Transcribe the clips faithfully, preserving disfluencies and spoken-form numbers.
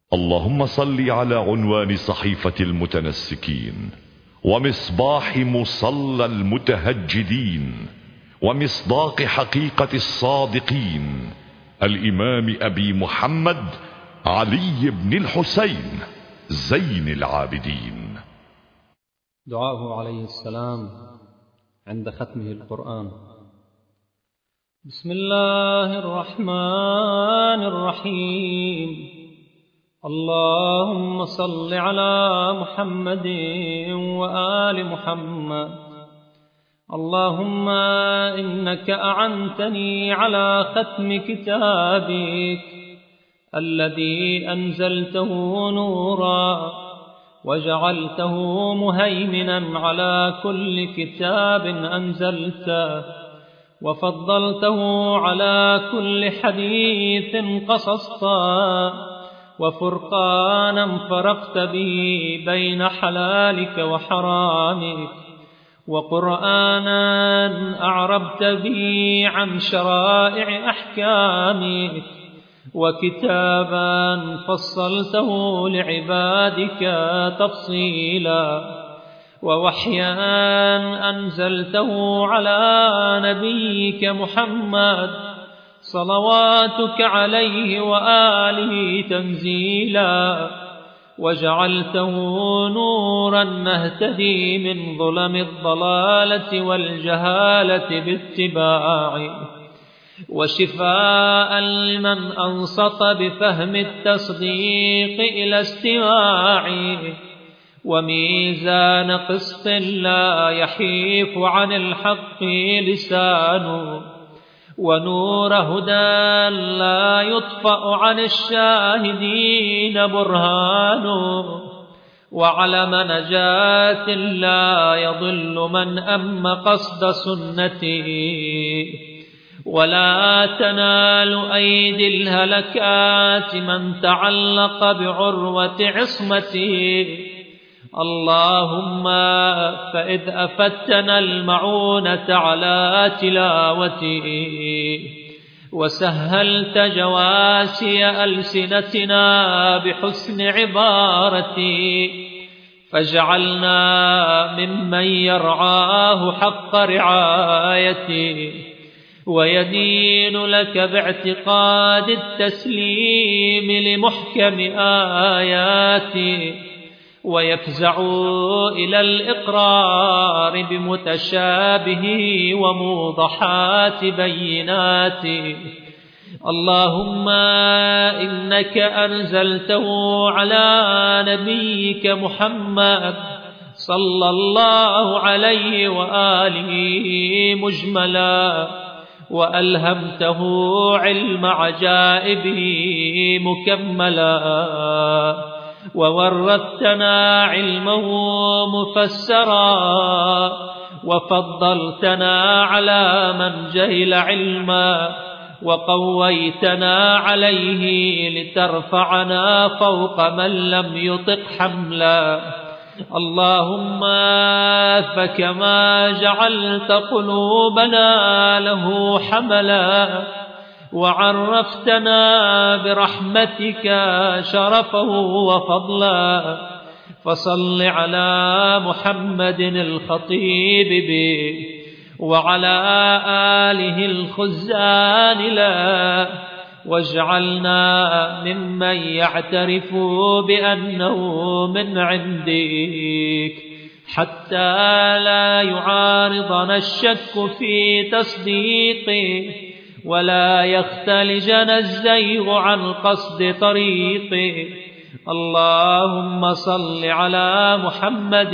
اللهم صل على عنوان صحيفة المتنسكين، ومصباح مصلى المتهجدين، ومصداق حقيقة الصادقين، الإمام أبي محمد علي بن الحسين زين العابدين. دعاؤه عليه السلام عند ختمه القرآن: بسم الله الرحمن الرحيم. اللهم صل على محمد وآل محمد. اللهم إنك أعنتني على ختم كتابك الذي أنزلته نورا، وجعلته مهيمنا على كل كتاب أنزلته، وفضلته على كل حديث قصصته، وفرقانا فرقت به بين حلالك وحرامك، وقرآنا أعربت به عن شرائع أحكامك، وكتابا فصلته لعبادك تفصيلا، ووحيا أنزلته على نبيك محمد صلواتك عليه وآله تنزيلا، وجعلته نورا نهتدي من ظلم الضلالة والجهالة باتباعه، وشفاء لمن أنصت بفهم التصديق إلى استماعه، وميزان قسط لا يحيف عن الحق لسانه، ونور هدى لا يطفأ عن الشاهدين برهانه، وعلم نجاة لا يضل من أم قصد سنته، ولا تنال أيدي الهلكات من تعلق بعروة عصمته. اللهم فإذ أفتنا المعونة على تلاوته، وسهلت جواسي ألسنتنا بحسن عبارته، فاجعلنا ممن يرعاه حق رعايته، ويدين لك باعتقاد التسليم لمحكم آياته، ويفزع إلى الإقرار بمتشابه وموضحات بيناته. اللهم إنك أنزلته على نبيك محمد صلى الله عليه وآله مجملا، وألهمته علم عجائبه مكملا، وورثتنا علمه مفسرا، وفضلتنا على من جهل علما، وقويتنا عليه لترفعنا فوق من لم يطق حملا. اللهم فكما جعلت قلوبنا له حملا، وعرفتنا برحمتك شرفه وفضلا، فصل على محمد الخطيب به، وعلى آله الخزان له، واجعلنا ممن يعترف بأنه من عندك، حتى لا يعارضنا الشك في تصديقه، ولا يختلجنا الزيغ عن قصد طريقه. اللهم صل على محمد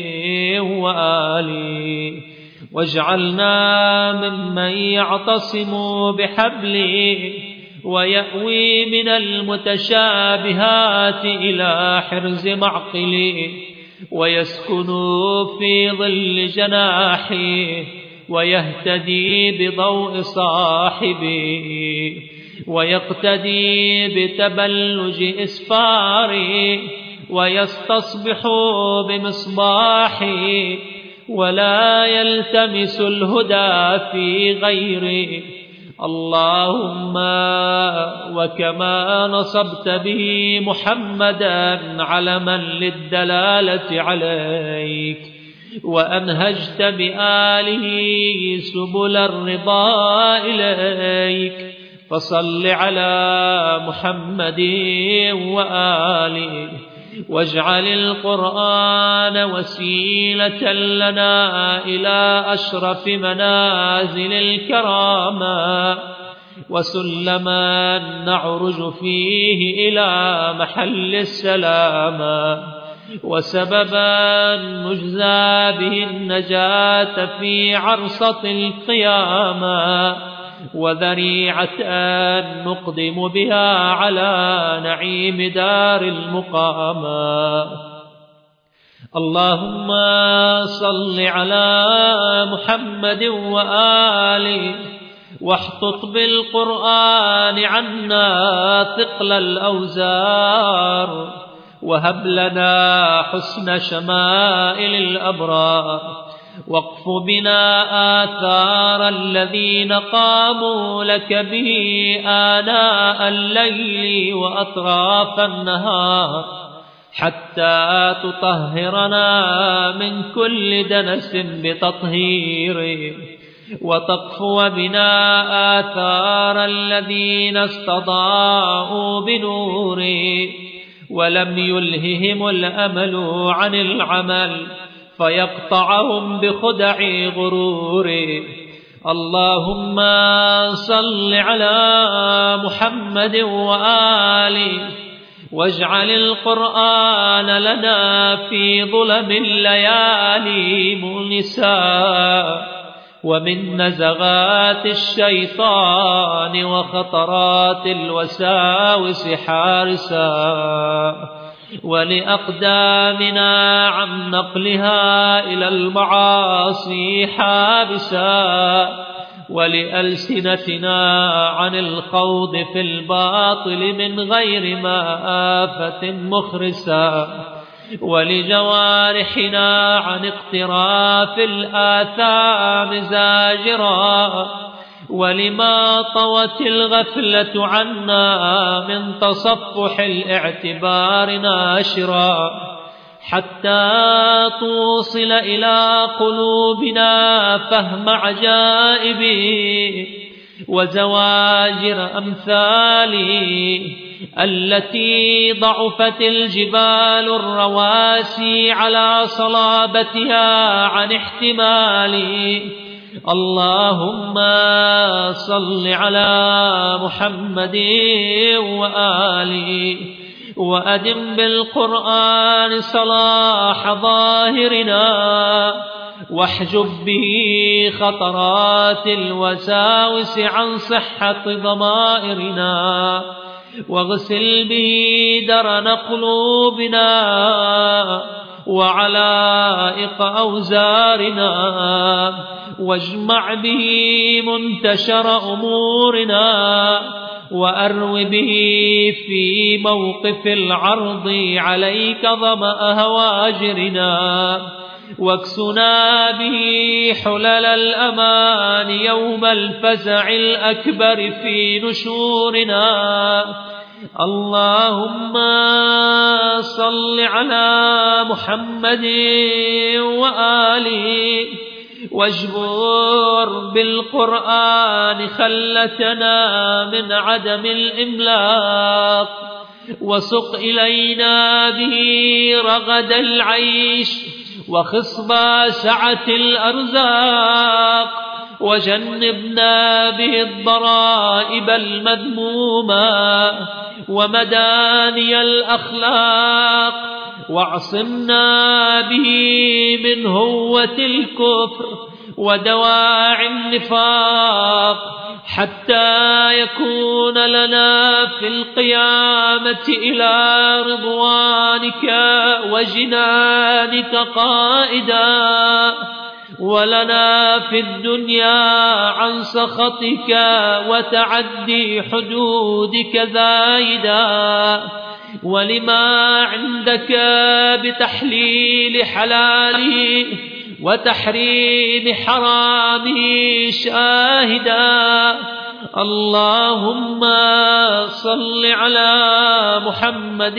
وآله، واجعلنا ممن يعتصم بحبله، ويأوي من المتشابهات إلى حرز معقله، ويسكن في ظل جناحه، ويهتدي بضوء صاحبه، ويقتدي بتبلج إسفاره، ويستصبح بمصباحه، ولا يلتمس الهدى في غيره. اللهم وكما نصبت به محمدا علما للدلالة عليك وأنهجت بآله سبل الرضا إليك فصل على محمد وآله واجعل القرآن وسيلة لنا إلى أشرف منازل الكرامة وسلما نعرج فيه إلى محل السلامة وسببا نجزى به النجاة في عرصة القيامة وذريعة نقدم بها على نعيم دار المقامة. اللهم صل على محمد وآله واحطط بالقرآن عنا ثقل الأوزار وهب لنا حسن شمائل الأبرار واقف بنا آثار الذين قاموا لك به آناء الليل وأطراف النهار حتى تطهرنا من كل دنس بتطهيره وتقفو بنا آثار الذين استضاءوا بنوره ولم يلههم الأمل عن العمل فيقطعهم بخدع غروره. اللهم صل على محمد وآله واجعل القرآن لنا في ظلم الليالي مونسا ومن نزغات الشيطان وخطرات الوساوس حارسا ولأقدامنا عن نقلها إلى المعاصي حابسا ولألسنتنا عن الخوض في الباطل من غير مآفة مخرسا ولجوارحنا عن اقتراف الآثام زاجرا ولما طوت الغفلة عنا من تصفح الاعتبار ناشرا حتى توصل إلى قلوبنا فهم عجائبه وزواجر أمثاله التي ضعفت الجبال الرواسي على صلابتها عن احتماله. اللهم صل على محمد وآله وأدم بالقرآن صلاح ظاهرنا واحجب به خطرات الوساوس عن صحة ضمائرنا واغسل به درن قلوبنا وعلائق أوزارنا واجمع به منتشر أمورنا وأرو به في موقف العرض عليك ظمأ هواجرنا واكسنا به حلل الأمان يوم الفزع الأكبر في نشورنا. اللهم صل على محمد وآله واجبر بالقرآن خلتنا من عدم الإملاق وسق إلينا به رغد العيش وخصب سعة الأرزاق وجنبنا به الضرائب المذمومة ومداني الأخلاق واعصمنا به من هوة الكفر ودواعي النفاق حتى يكون لنا في القيامة إلى رضوانك وجنانك قائدا ولنا في الدنيا عن سخطك وتعدي حدودك زايدا ولما عندك بتحليل حلاله وتحريم حرامه شاهدا. اللهم صل على محمد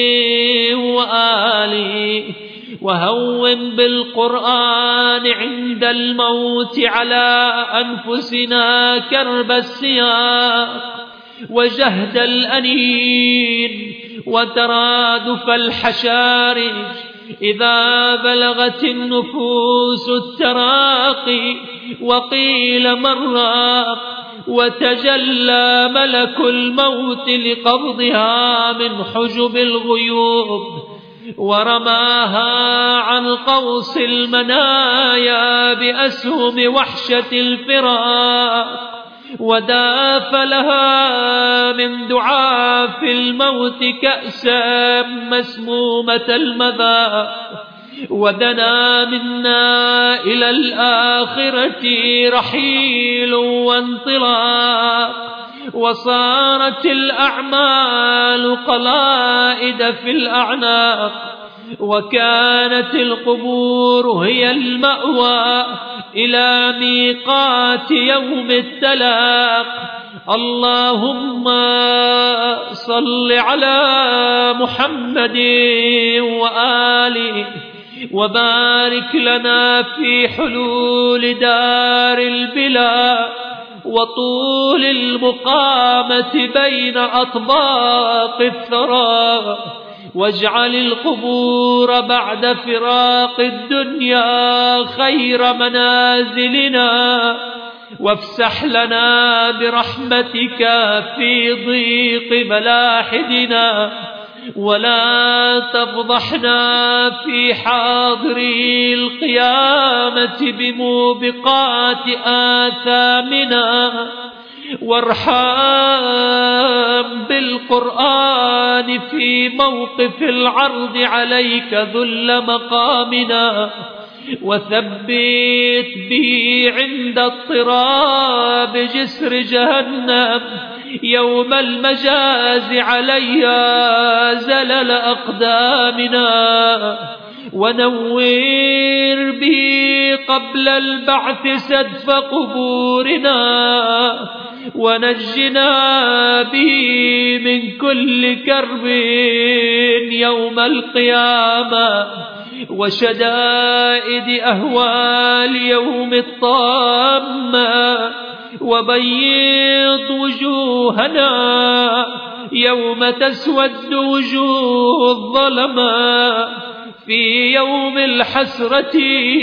وآله وهون بالقرآن عند الموت على أنفسنا كرب السياق وجهد الأنين وترادف الحشارج إذا بلغت النفوس التراقي وقيل من راق وتجلى ملك الموت لقبضها من حجب الغيوب ورماها عن قوس المنايا بأسهم وحشة الفراق وداف لها من دعاف الموت كأسا مسمومة المذاق ودنا منا إلى الآخرة رحيل وانطلاق وصارت الأعمال قلائد في الأعناق وكانت القبور هي المأوى إلى ميقات يوم التلاق. اللهم صل على محمد وآله وبارك لنا في حلول دار البلاء وطول المقامة بين أطباق الثرى واجعل القبور بعد فراق الدنيا خير منازلنا وافسح لنا برحمتك في ضيق ملاحدنا ولا تفضحنا في حاضر القيامة بموبقات آثامنا وارحم بالقرآن في موقف العرض عليك ذل مقامنا وثبت به عند اضطراب جسر جهنم يوم المجاز عليها زلل أقدامنا ونور به قبل البعث سدف قبورنا ونجنا به من كل كرب يوم القيامة وشدائد أهوال يوم الطامة وبيض وجوهنا يوم تسود وجوه الظلمة في يوم الحسرة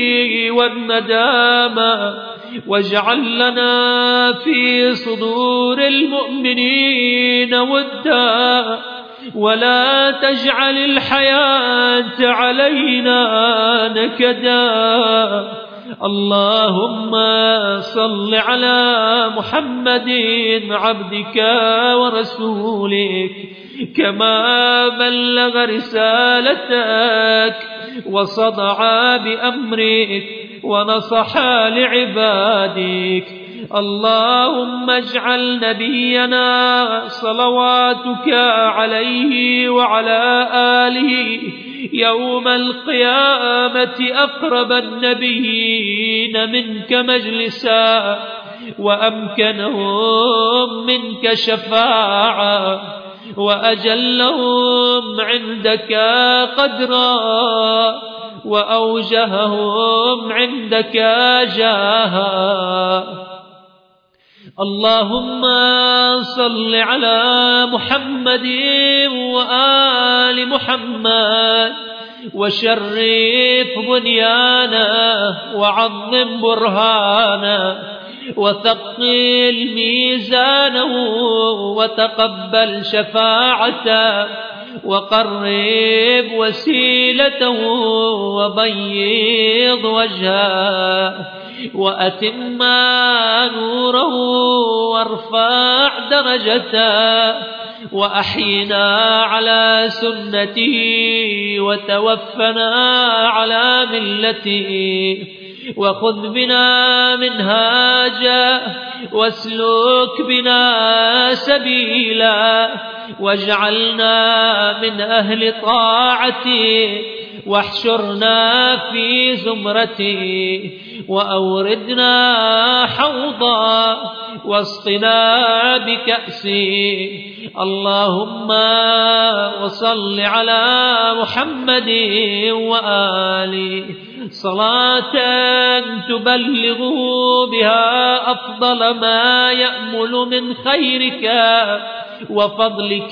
والندامة واجعل لنا في صدور المؤمنين ودا ولا تجعل الحياة علينا نكدا. اللهم صل على محمد عبدك ورسولك كما بلغ رسالتك وصدع بأمرك ونصح لعبادك. اللهم اجعل نبينا صلواتك عليه وعلى آله يوم القيامة أقرب النبيين منك مجلسا وأمكنهم منك شفاعة وأجلهم عندك قدرا وأوجههم عندك جاها. اللهم صل على محمد وآل محمد وشرف بنيانا وعظم برهانا وثقل ميزانه وتقبل شفاعته وقرب وسيلته وبيض وجهه وأتم نوره وارفع درجته وأحينا على سنته وتوفنا على ملته وخذ بنا منهاجا واسلك بنا سبيلا واجعلنا من أهل طاعته واحشرنا في زمرته وأوردنا حوضا واسقنا بكأسه. اللهم وصل على محمد وآله صلاة تبلغه بها أفضل ما يأمل من خيرك وفضلك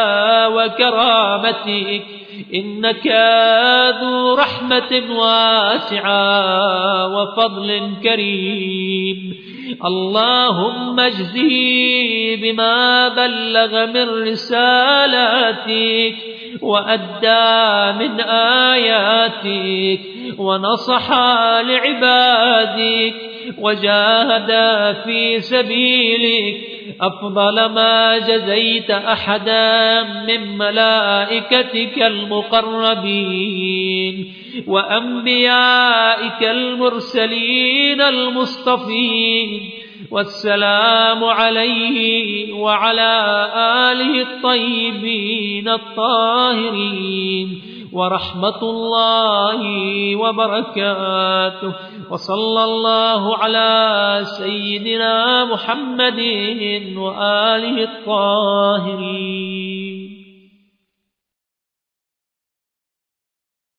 وكرامتك، إنك ذو رحمة واسعة وفضل كريم. اللهم اجزه بما بلغ من رسالاتك وأدى من آياتك ونصح لعبادك وجاهد في سبيلك أفضل ما جزيت أحدا من ملائكتك المقربين وأنبيائك المرسلين المصطفين. والسلام عليه وعلى آله الطيبين الطاهرين ورحمة الله وبركاته. وصلى الله على سيدنا محمد وآله الطاهرين.